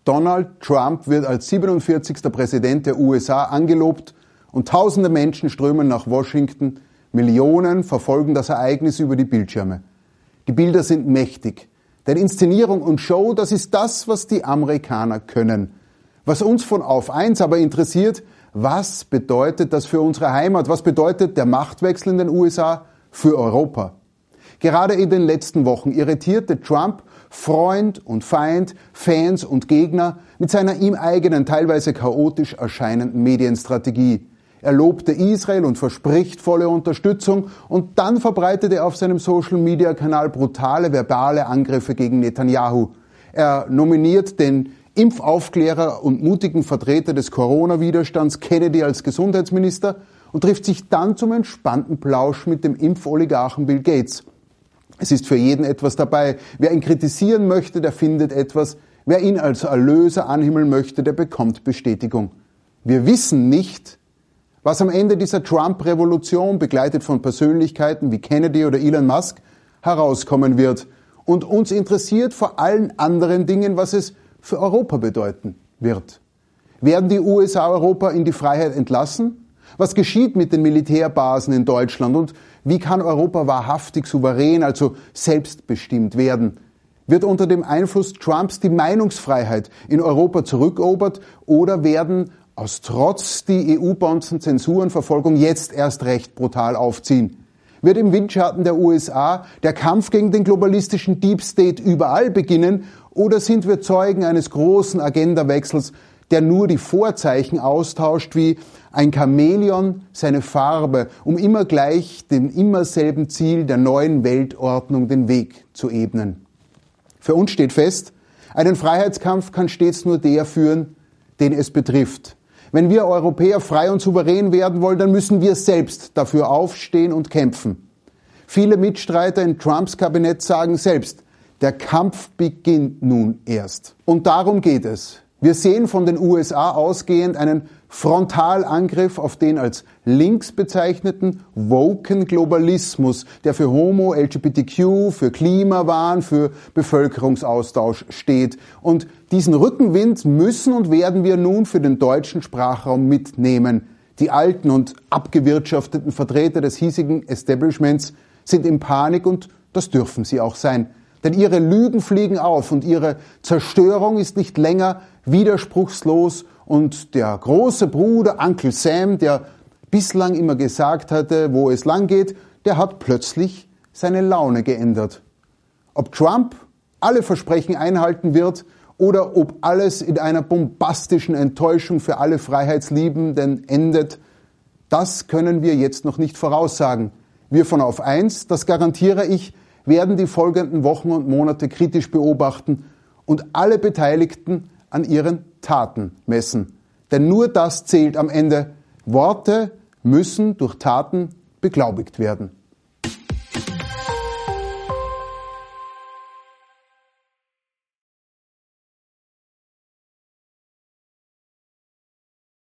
Donald Trump wird als 47. Präsident der USA angelobt und tausende Menschen strömen nach Washington. Millionen verfolgen das Ereignis über die Bildschirme. Die Bilder sind mächtig. Denn Inszenierung und Show, das ist das, was die Amerikaner können. Was uns von Auf 1 aber interessiert, was bedeutet das für unsere Heimat? Was bedeutet der Machtwechsel in den USA für Europa? Gerade in den letzten Wochen irritierte Trump Freund und Feind, Fans und Gegner mit seiner ihm eigenen, teilweise chaotisch erscheinenden Medienstrategie. Er lobte Israel und verspricht volle Unterstützung und dann verbreitet er auf seinem Social-Media-Kanal brutale verbale Angriffe gegen Netanyahu. Er nominiert den Impfaufklärer und mutigen Vertreter des Corona-Widerstands Kennedy als Gesundheitsminister und trifft sich dann zum entspannten Plausch mit dem Impfoligarchen Bill Gates. Es ist für jeden etwas dabei. Wer ihn kritisieren möchte, der findet etwas. Wer ihn als Erlöser anhimmeln möchte, der bekommt Bestätigung. Wir wissen nicht, was am Ende dieser Trump-Revolution, begleitet von Persönlichkeiten wie Kennedy oder Elon Musk, herauskommen wird. Und uns interessiert vor allen anderen Dingen, was es für Europa bedeuten wird. Werden die USA Europa in die Freiheit entlassen? Was geschieht mit den Militärbasen in Deutschland? Und wie kann Europa wahrhaftig souverän, also selbstbestimmt werden? Wird unter dem Einfluss Trumps die Meinungsfreiheit in Europa zurückerobert oder werden aus Trotz die EU-Bonzen-Zensurenverfolgung jetzt erst recht brutal aufziehen? Wird im Windschatten der USA der Kampf gegen den globalistischen Deep State überall beginnen oder sind wir Zeugen eines großen Agendawechsels, der nur die Vorzeichen austauscht wie ein Chamäleon seine Farbe, um immer gleich dem immer selben Ziel der neuen Weltordnung den Weg zu ebnen? Für uns steht fest, einen Freiheitskampf kann stets nur der führen, den es betrifft. Wenn wir Europäer frei und souverän werden wollen, dann müssen wir selbst dafür aufstehen und kämpfen. Viele Mitstreiter in Trumps Kabinett sagen selbst, der Kampf beginnt nun erst. Und darum geht es. Wir sehen von den USA ausgehend einen Frontalangriff auf den als links bezeichneten woken Globalismus, der für Homo, LGBTQ, für Klimawahn, für Bevölkerungsaustausch steht. Und diesen Rückenwind müssen und werden wir nun für den deutschen Sprachraum mitnehmen. Die alten und abgewirtschafteten Vertreter des hiesigen Establishments sind in Panik und das dürfen sie auch sein. Denn ihre Lügen fliegen auf und ihre Zerstörung ist nicht länger widerspruchslos und der große Bruder Uncle Sam, der bislang immer gesagt hatte, wo es lang geht, der hat plötzlich seine Laune geändert. Ob Trump alle Versprechen einhalten wird oder ob alles in einer bombastischen Enttäuschung für alle Freiheitsliebenden endet, das können wir jetzt noch nicht voraussagen. Wir von Auf 1, das garantiere ich, werden die folgenden Wochen und Monate kritisch beobachten und alle Beteiligten an ihren Taten messen. Denn nur das zählt am Ende. Worte müssen durch Taten beglaubigt werden.